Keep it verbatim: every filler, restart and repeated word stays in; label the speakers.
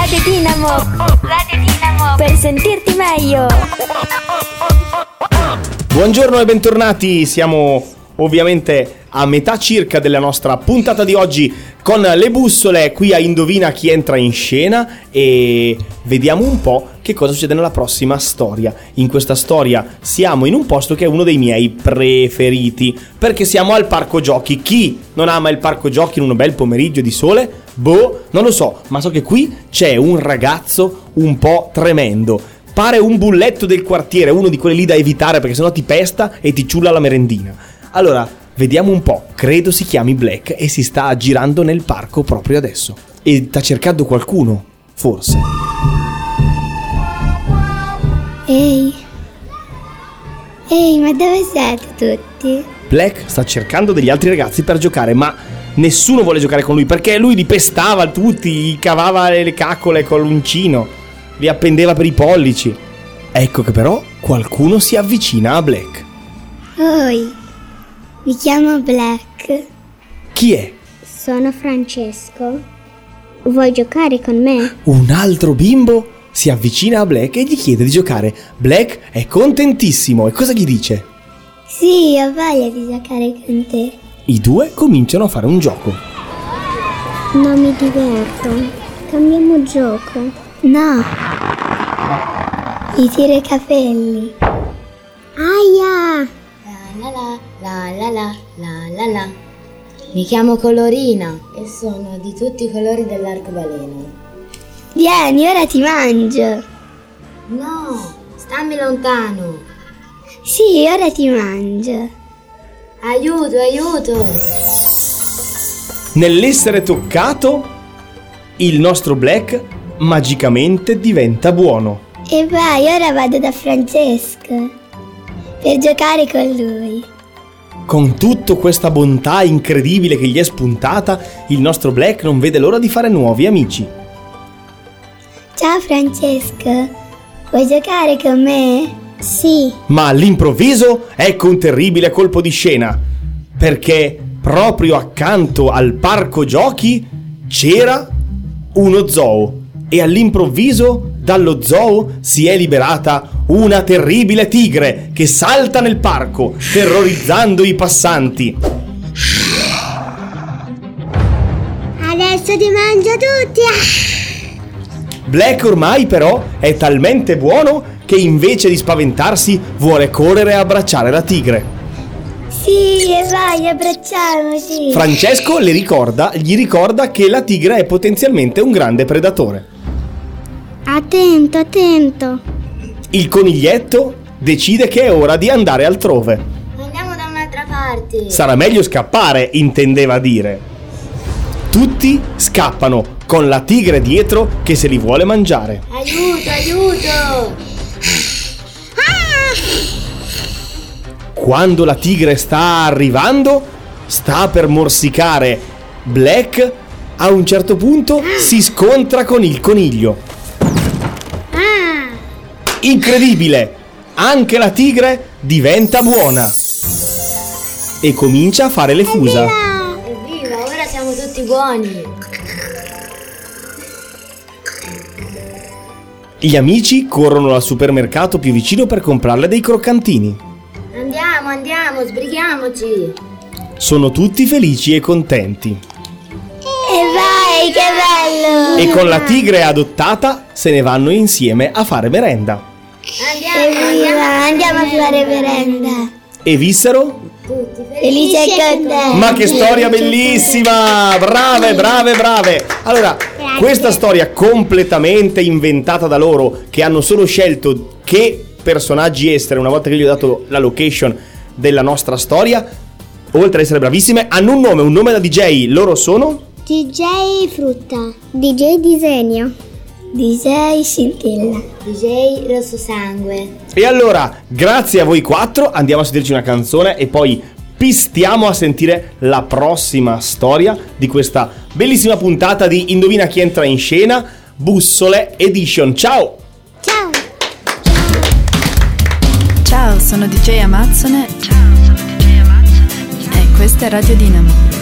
Speaker 1: Radio Dinamo. Radio Dinamo. Per sentirti meglio.
Speaker 2: Buongiorno e bentornati. Siamo ovviamente a metà circa della nostra puntata di oggi con le bussole qui a Indovina chi entra in scena e vediamo un po' che cosa succede nella prossima storia. In questa storia siamo in un posto che è uno dei miei preferiti, perché siamo al parco giochi. Chi non ama il parco giochi in un bel pomeriggio di sole? Boh, non lo so, ma so che qui c'è un ragazzo un po' tremendo. Pare un bulletto del quartiere, uno di quelli lì da evitare perché sennò ti pesta e ti ciulla la merendina. Allora, vediamo un po', credo si chiami Black e si sta aggirando nel parco proprio adesso. E sta cercando qualcuno, forse.
Speaker 3: Ehi, ehi, ma dove siete tutti?
Speaker 2: Black sta cercando degli altri ragazzi per giocare, ma nessuno vuole giocare con lui perché lui li pestava tutti, gli cavava le caccole con l'uncino, li appendeva per i pollici. Ecco che però qualcuno si avvicina a Black.
Speaker 3: Oi, mi chiamo Black.
Speaker 2: Chi è?
Speaker 3: Sono Francesco. Vuoi giocare con me?
Speaker 2: Un altro bimbo si avvicina a Black e gli chiede di giocare. Black è contentissimo e cosa gli dice?
Speaker 3: Sì, ho voglia di giocare con te.
Speaker 2: I due cominciano a fare un gioco.
Speaker 3: Non mi diverto. Cambiamo gioco. No. Ti tiro i capelli. Aia!
Speaker 4: La la la la la la la la. Mi chiamo Colorina e sono di tutti i colori dell'arcobaleno.
Speaker 3: Vieni, ora ti mangio.
Speaker 4: No, stammi lontano.
Speaker 3: Sì, ora ti mangio.
Speaker 4: Aiuto, aiuto.
Speaker 2: Nell'essere toccato, il nostro Black magicamente diventa buono.
Speaker 3: E vai, ora vado da Francesco per giocare con lui.
Speaker 2: Con tutta questa bontà incredibile che gli è spuntata, il nostro Black non vede l'ora di fare nuovi amici.
Speaker 3: Ciao Francesco, vuoi giocare con me? Sì.
Speaker 2: Ma all'improvviso ecco un terribile colpo di scena, perché proprio accanto al parco giochi c'era uno zoo e all'improvviso dallo zoo si è liberata una terribile tigre che salta nel parco, terrorizzando i passanti.
Speaker 3: Adesso ti mangio tutti!
Speaker 2: Black ormai però è talmente buono che invece di spaventarsi vuole correre a abbracciare la tigre.
Speaker 3: Sì, e vai, abbracciamoci!
Speaker 2: Francesco le ricorda, gli ricorda che la tigre è potenzialmente un grande predatore.
Speaker 3: Attento, attento!
Speaker 2: Il coniglietto decide che è ora di andare altrove.
Speaker 4: Andiamo da un'altra parte.
Speaker 2: Sarà meglio scappare, intendeva dire. Tutti scappano, con la tigre dietro che se li vuole mangiare.
Speaker 4: Aiuto, aiuto!
Speaker 2: Quando la tigre sta arrivando, sta per morsicare Black, a un certo punto si scontra con il coniglio. Incredibile! Anche la tigre diventa buona e comincia a fare le fusa.
Speaker 4: Evviva, ora siamo tutti buoni.
Speaker 2: Gli amici corrono al supermercato più vicino per comprarle dei croccantini.
Speaker 4: Andiamo, andiamo, sbrighiamoci.
Speaker 2: Sono tutti felici e contenti.
Speaker 3: E vai, che bello!
Speaker 2: E con la tigre adottata se ne vanno insieme a fare merenda.
Speaker 4: Andiamo,
Speaker 3: Evviva, andiamo a fare merenda.
Speaker 2: E vissero?
Speaker 4: tutti
Speaker 3: Felice e contenti.
Speaker 2: Ma che storia bellissima! Brave, brave, brave! Allora, questa storia completamente inventata da loro, che hanno solo scelto che personaggi essere una volta che gli ho dato la location della nostra storia, oltre ad essere bravissime, hanno un nome, un nome da D J. Loro sono?
Speaker 3: D J Frutta, D J Disegno, D J Scintilla,
Speaker 4: D J Rosso Sangue.
Speaker 2: E allora, grazie a voi quattro, andiamo a sentirci una canzone e poi pistiamo a sentire la prossima storia di questa bellissima puntata di Indovina chi entra in scena, Bussole Edition. Ciao!
Speaker 3: ciao!
Speaker 5: Ciao, sono D J Amazzone. Ciao, sono D J Amazzone. E questa è Radio Dinamo.